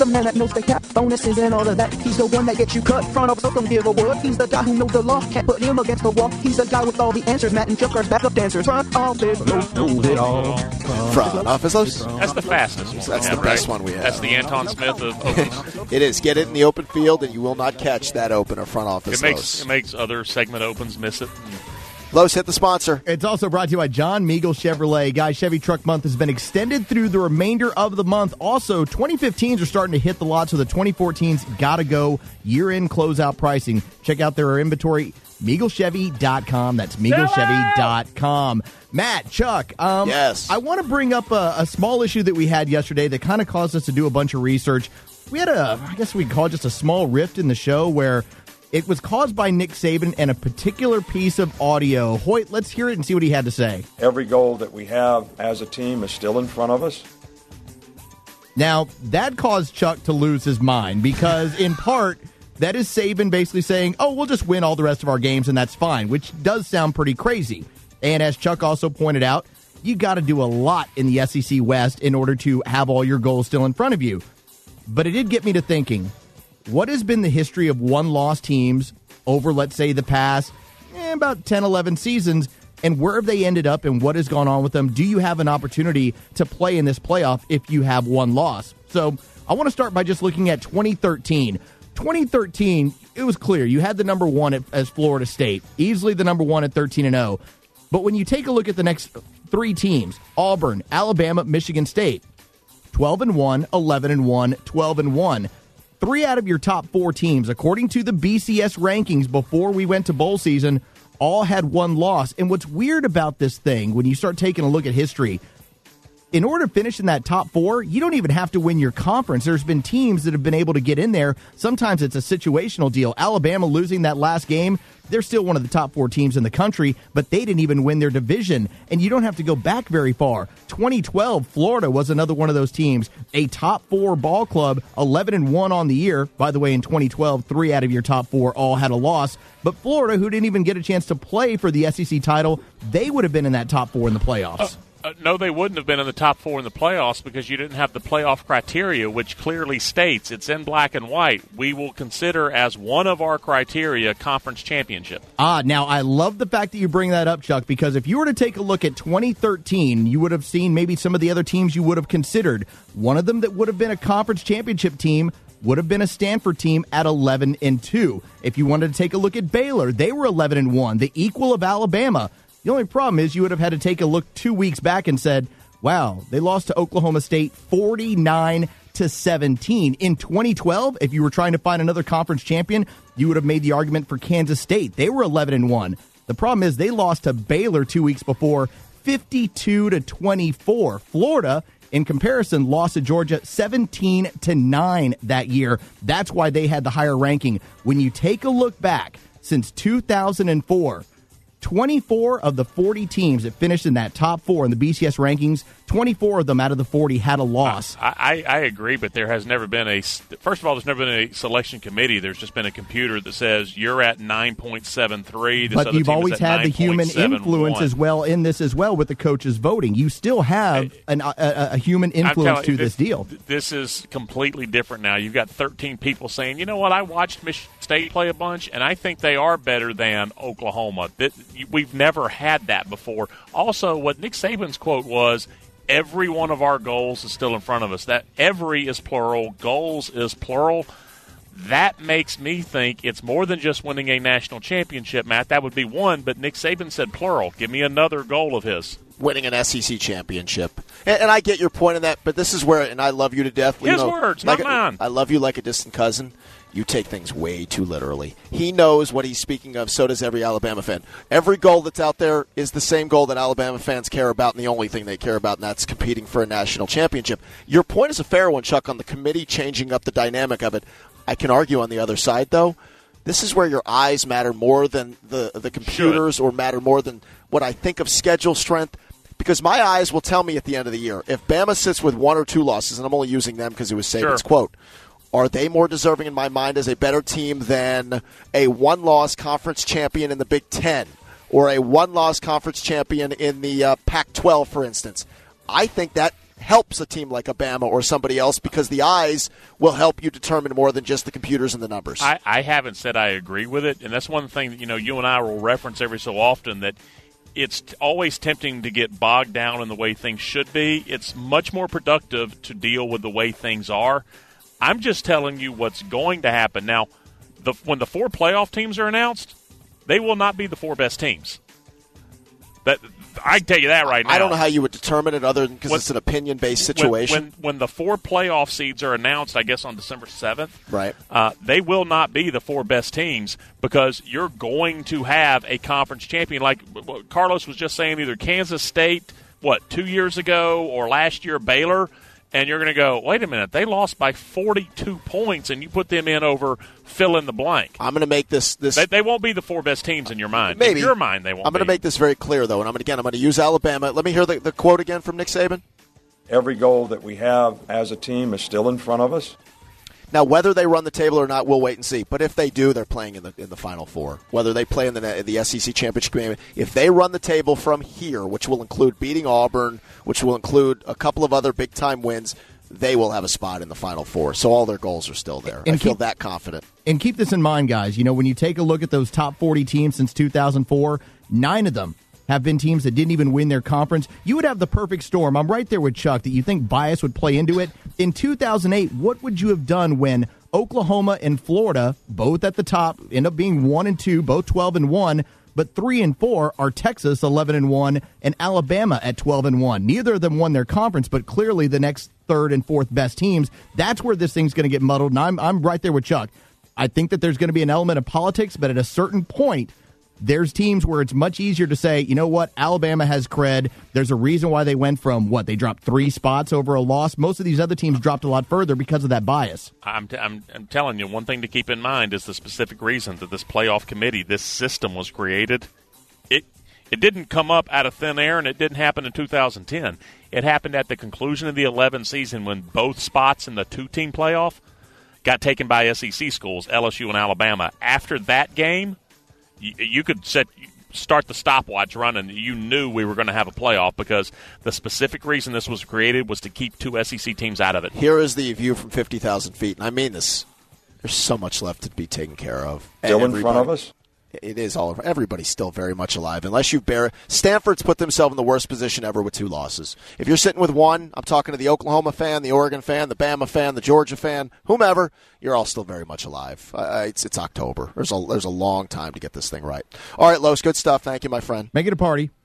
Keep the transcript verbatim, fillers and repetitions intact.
man that knows the cap, bonuses and all of that. He's the one that gets you cut. Front office, don't give a word. He's the guy who knows the law. Can't put him against the wall. He's the guy with all the answers. Matt and Chuck are backup dancers. Front office, knows, knows it all. Front office, Los? That's the fastest one. That's have, the best right? one we have. That's the Anton Smith of opens. It is. Get it in the open field, and you will not catch that opener. Front office, It makes Los. it makes other segment opens miss it. Los, hit the sponsor. It's also brought to you by John Meagle Chevrolet. Guys, Chevy Truck Month has been extended through the remainder of the month. Also, twenty fifteens are starting to hit the lot, so the twenty fourteens gotta go. Year-end closeout pricing. Check out their inventory, Meagle Chevy dot com. That's Meagle Chevy dot com. Matt, Chuck, um, yes. I want to bring up a, a small issue that we had yesterday that kind of caused us to do a bunch of research. We had a, I guess we'd call it just a small rift in the show where it was caused by Nick Saban and a particular piece of audio. Hoyt, let's hear it and see what he had to say. Every goal that we have as a team is still in front of us. Now, that caused Chuck to lose his mind because, in part, that is Saban basically saying, oh, we'll just win all the rest of our games and that's fine, which does sound pretty crazy. And as Chuck also pointed out, you got to do a lot in the S E C West in order to have all your goals still in front of you. But it did get me to thinking, what has been the history of one-loss teams over, let's say, the past eh, about ten, eleven seasons, and where have they ended up and what has gone on with them? Do you have an opportunity to play in this playoff if you have one loss? So I want to start by just looking at twenty thirteen. twenty thirteen, it was clear. You had the number one at, as Florida State, easily the number one at thirteen and oh. But when you take a look at the next three teams, Auburn, Alabama, Michigan State, twelve and one, eleven and one, twelve and one. Three out of your top four teams, according to the B C S rankings before we went to bowl season, all had one loss. And what's weird about this thing, when you start taking a look at history, in order to finish in that top four, you don't even have to win your conference. There's been teams that have been able to get in there. Sometimes it's a situational deal. Alabama losing that last game, they're still one of the top four teams in the country, but they didn't even win their division. And you don't have to go back very far. twenty twelve, Florida was another one of those teams. A top four ball club, eleven and one on the year. By the way, in twenty twelve, three out of your top four all had a loss. But Florida, who didn't even get a chance to play for the S E C title, they would have been in that top four in the playoffs. Uh- Uh, no, they wouldn't have been in the top four in the playoffs because you didn't have the playoff criteria, which clearly states, it's in black and white, we will consider as one of our criteria conference championship. Ah, now I love the fact that you bring that up, Chuck, because if you were to take a look at twenty thirteen, you would have seen maybe some of the other teams you would have considered. One of them that would have been a conference championship team would have been a Stanford team at eleven and two. If you wanted to take a look at Baylor, they were eleven and one, the equal of Alabama. The only problem is you would have had to take a look two weeks back and said, wow, they lost to Oklahoma State forty-nine to seventeen. In twenty twelve, if you were trying to find another conference champion, you would have made the argument for Kansas State. They were eleven and one. The problem is they lost to Baylor two weeks before, fifty-two to twenty-four. Florida, in comparison, lost to Georgia seventeen to nine that year. That's why they had the higher ranking. When you take a look back since two thousand four, twenty-four of the forty teams that finished in that top four in the B C S rankings, twenty-four of them out of the forty had a loss. I, I, I agree, but there has never been a – first of all, there's never been a selection committee. There's just been a computer that says you're at nine point seven three. This but other you've team always is at had the human influence one. as well in this as well with the coaches voting. You still have an, a, a, a human influence to you, this, this deal. This is completely different now. You've got thirteen people saying, you know what, I watched Michigan State play a bunch, and I think they are better than Oklahoma. We've never had that before. Also, what Nick Saban's quote was, every one of our goals is still in front of us. That every is plural, goals is plural. That makes me think it's more than just winning a national championship, Matt. That would be one, but Nick Saban said plural. Give me another goal of his. Winning an S E C championship. And, and I get your point in that, but this is where, and I love you to death. His you know, words, like not a, mine. I love you like a distant cousin. You take things way too literally. He knows what he's speaking of, so does every Alabama fan. Every goal that's out there is the same goal that Alabama fans care about, and the only thing they care about, and that's competing for a national championship. Your point is a fair one, Chuck, on the committee changing up the dynamic of it. I can argue on the other side, though. This is where your eyes matter more than the, the computers Should. or matter more than what I think of schedule strength. Because my eyes will tell me at the end of the year, if Bama sits with one or two losses, and I'm only using them because it was Saban's sure. quote, are they more deserving in my mind as a better team than a one-loss conference champion in the Big Ten or a one-loss conference champion in the uh, Pac twelve, for instance? I think that helps a team like Alabama or somebody else because the eyes will help you determine more than just the computers and the numbers. I, I haven't said I agree with it, and that's one thing that, you know, you and I will reference every so often, that it's always tempting to get bogged down in the way things should be. It's much more productive to deal with the way things are. I'm just telling you what's going to happen. Now, the, when the four playoff teams are announced, they will not be the four best teams. That I can tell you that right now. I don't know how you would determine it other than because it's an opinion-based situation. When, when, when the four playoff seeds are announced, I guess on December seventh, right? Uh, they will not be the four best teams because you're going to have a conference champion. Like what Carlos was just saying, either Kansas State, what, two years ago or last year, Baylor, and you're going to go, wait a minute, they lost by forty-two points, and you put them in over fill in the blank. I'm going to make this this. They, they won't be the four best teams in your mind. Maybe in your mind, they won't. I'm going to be. make this very clear, though, and I'm again, I'm going to use Alabama. Let me hear the, the quote again from Nick Saban. Every goal that we have as a team is still in front of us. Now, whether they run the table or not, we'll wait and see. But if they do, they're playing in the in the Final Four. Whether they play in the in the S E C championship game, if they run the table from here, which will include beating Auburn, which will include a couple of other big time wins, they will have a spot in the Final Four. So all their goals are still there. And I feel keep, that confident. And keep this in mind, guys. You know, when you take a look at those top forty teams since two thousand four, nine of them have been teams that didn't even win their conference. You would have the perfect storm. I'm right there with Chuck that you think bias would play into it. In two thousand eight, what would you have done when Oklahoma and Florida, both at the top, end up being one and two, both twelve and one, but three and four are Texas eleven and one and Alabama at twelve and one. Neither of them won their conference, but clearly the next third and fourth best teams. That's where this thing's going to get muddled, and I'm I'm right there with Chuck. I think that there's going to be an element of politics, but at a certain point, there's teams where it's much easier to say, you know what, Alabama has cred. There's a reason why they went from, what, they dropped three spots over a loss. Most of these other teams dropped a lot further because of that bias. I'm, t- I'm, I'm telling you, one thing to keep in mind is the specific reason that this playoff committee, this system was created. It it didn't come up out of thin air, and it didn't happen in two thousand ten. It happened at the conclusion of the eleven season when both spots in the two-team playoff got taken by S E C schools, L S U and Alabama. After that game, you, you could set start the stopwatch running. You knew we were going to have a playoff because the specific reason this was created was to keep two S E C teams out of it. Here is the view from fifty thousand feet, and I mean this. There's so much left to be taken care of. Still in front of us? It is all. Everybody's still very much alive, unless you bear. Stanford's put themselves in the worst position ever with two losses. If you're sitting with one, I'm talking to the Oklahoma fan, the Oregon fan, the Bama fan, the Georgia fan, whomever. You're all still very much alive. Uh, it's it's October. There's a there's a long time to get this thing right. All right, Los, good stuff. Thank you, my friend. Make it a party.